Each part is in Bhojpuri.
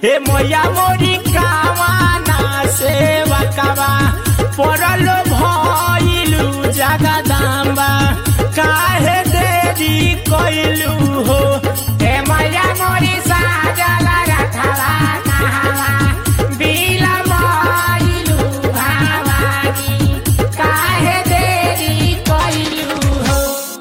हे मैया मोरी कावाना सेवा कावा परलो भइलू जगदम्बा काहे देरी कइलू हो हे मैया मोरी साजल रथवा कहावा बिलमइलू भवानी काहे देरी कइलू हो।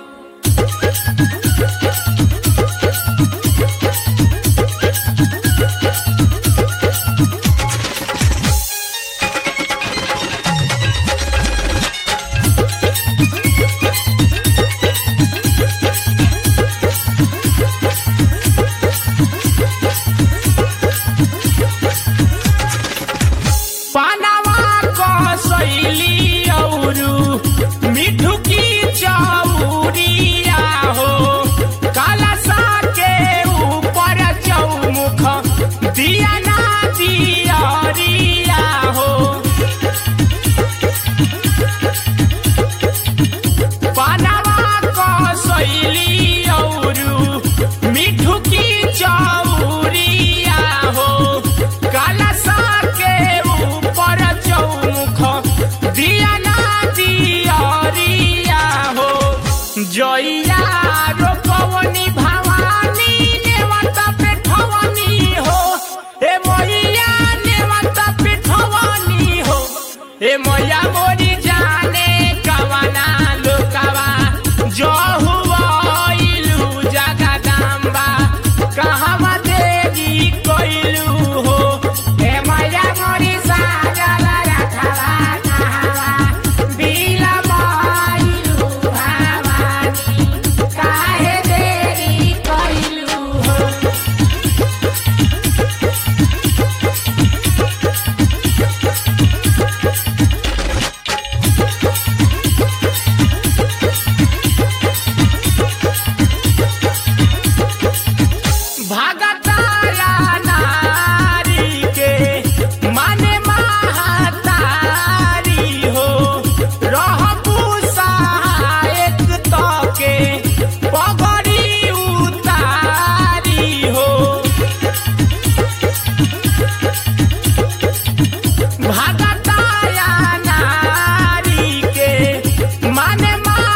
पानवा कसैली औरू मिठू की चौरिया हो कलशा के ऊपर चौमुख दिया ना दियरिया हो पानवा कसैली औरू मिठू की चौरिया हो कलशा के ऊपर चौमुख दिया ना दियरिया हो जइया रोपवनी भवानी नेवत पेठवनी हो हे मैया नेवत पेठवनी हो हे मैया मोरी जाने कवना लोकवा जहुआइलू जगदम्बा कहवा देवी कइलू हो हे मैया मोरी साजल रथवा कहावा बिलमइलू भवानी काहे देरी कइलू हो। भगताया नारी के माने महतारी हो रहबू सहायक तके पगड़ी उतारी हो भगताया नारी के माने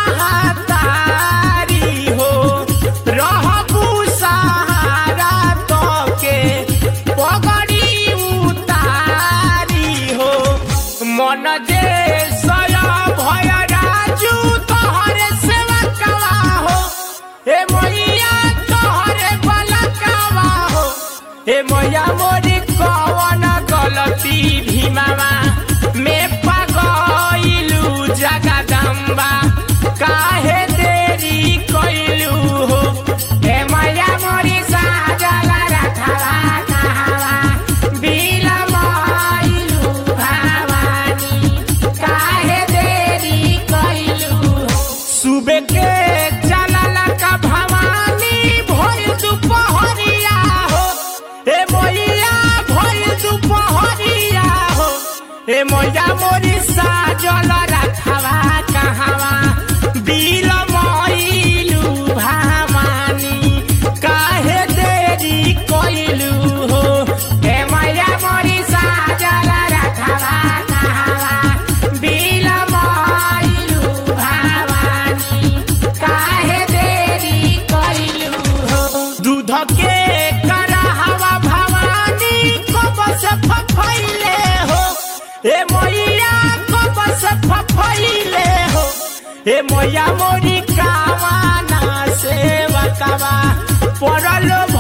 महतारी हो रहबू सहारा तके पगड़ी उतारी हो मन जे सया भय राजू तोहरे सेवा कवा हो हे मैया तोहरे बलकवा हो हे मैया मोरी कवन गलती भीमावा में पगइलू जगदम्बा काहे देरी कइलू हो हे मैया मोरी साजल रथवा कहावा बिलमइलू भवानी काहे देरी कइलू हो। सुबह के चलल का भवानी भोर दुपहरिया हो हे मैया भोर दुपहरिया हो हे मैया मोरी साजल रथवा कहावा बिलमइलू भवानी काहे देरी कइलू हो हे मैया मोरी साजल रथवा कहावा बिलमइलू भवानी काहे देरी कइलू हो। दूध के करहवा भवानी कब से फफैले हो हे मैया कब से फफैले हो हे मैया मोरी कावाना सेवा कावा परलो